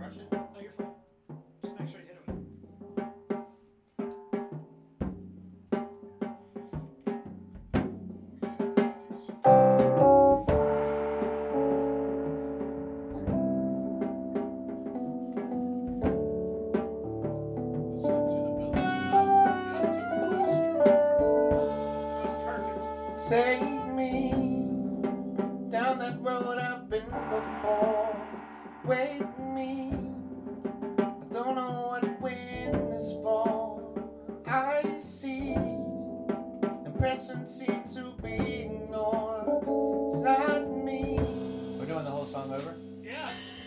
crush it. No, you're fine. Just make sure you hit it with Take me down that road I've been before. Wake me. I don't know what wind is for. I see impressions seem to be ignored. It's not me. We're doing the whole song over? Yeah.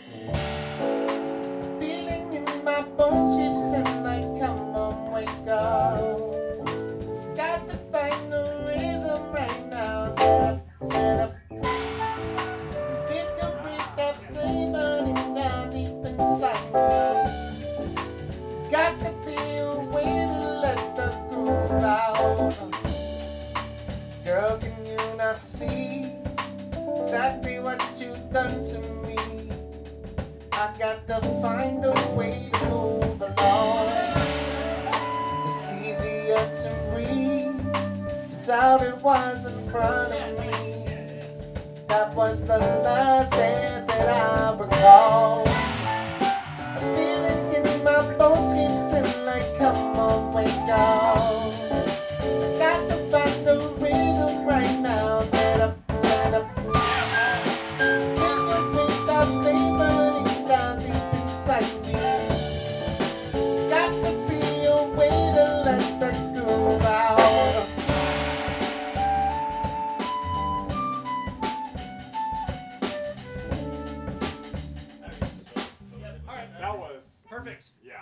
Feeling in my bones keeps saying like, come on, wake up. Got to find the rhythm right now. Get up. Feel the breath that flame burning down deep inside me. It's got to be a way to let the groove out. Girl, can you not see exactly what you've done to me? I got to find a way to move along. It's easier to read, to doubt it was in front of me. That was the last dance that I recall. A feeling in my bones keeps saying like, come on, wake up. I got to find the rhythm right now. Get up, stand up. Feel the breath of flame burning down deep inside me. It's got to be a way to let that groove out. All right. That was Perfect. yeah.